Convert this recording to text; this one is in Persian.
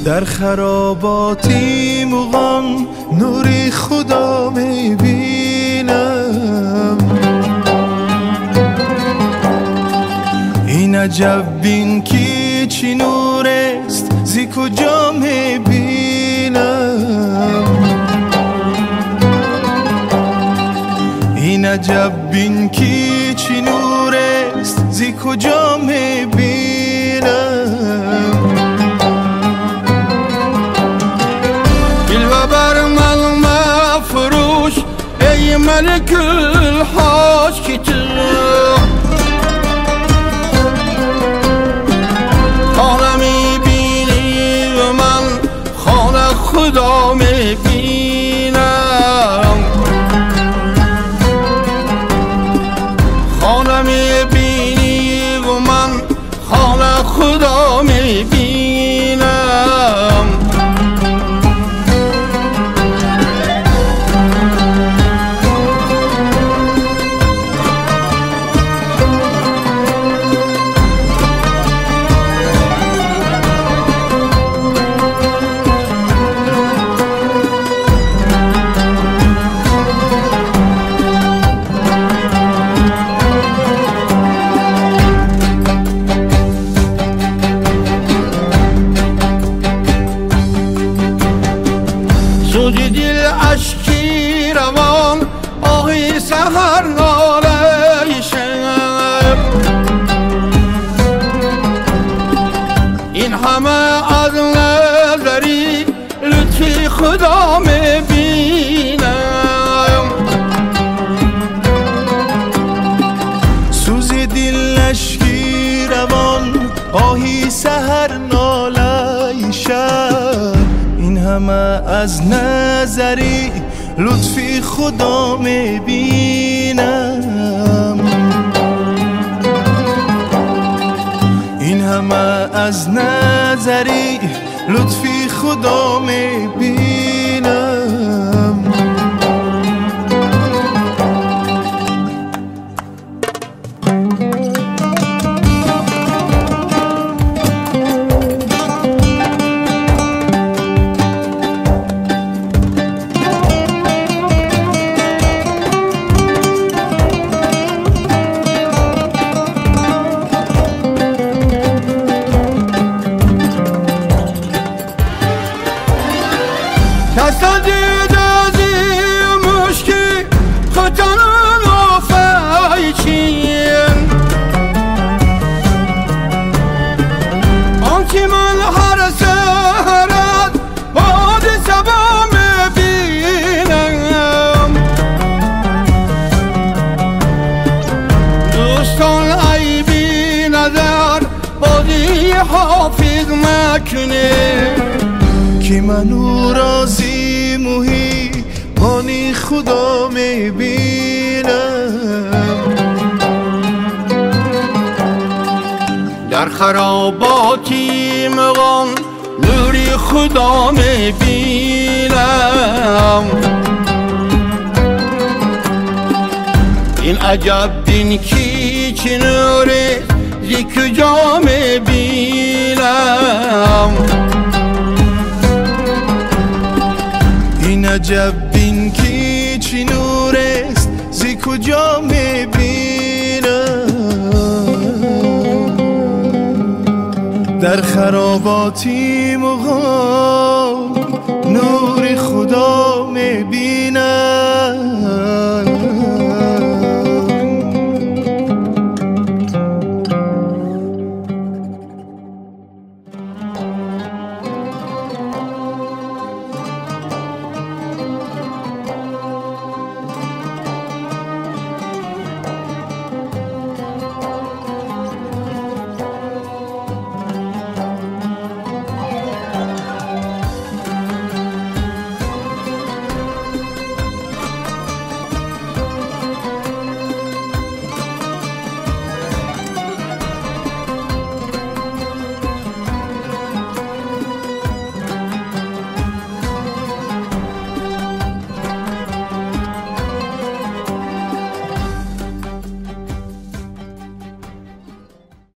در خراباتی مغان نوری خدا میبینم. این عجب بین کی چی نور است زی کجا میبینم. این عجب بین کی چی نور است زی کجا میبینم. بر من مفروش ای ملک الحاج کی تو خانه میبینی و من خانه خدا میبینم. خانه میبینی و من خانه خدا میبینم. سوز دل اشکی روان آهی سحر ناله شب. این همه از نظری لطفی خدا میبینم. سوز دل اشکی روان آهی سحر ناله شب. این همه از نظری لطفی خدا میبینم. این همه از نظری لطفی خدا میبینم. کسا دیده زیموش که خطانان آفای چین. آنچه من هر سهرت باد سبا میبینم. دوستان ای بی نظر بادی حافظ مکنه که منو رازی موهی بانی خدا میبینم. در خراباتی مغان نوری خدا میبینم. این عجب دین کی چی نوری زی کجا میبینم. این عجب بین کی چی نور است زی کجا میبینم. در خراباتی مغان نور خدا میبینم.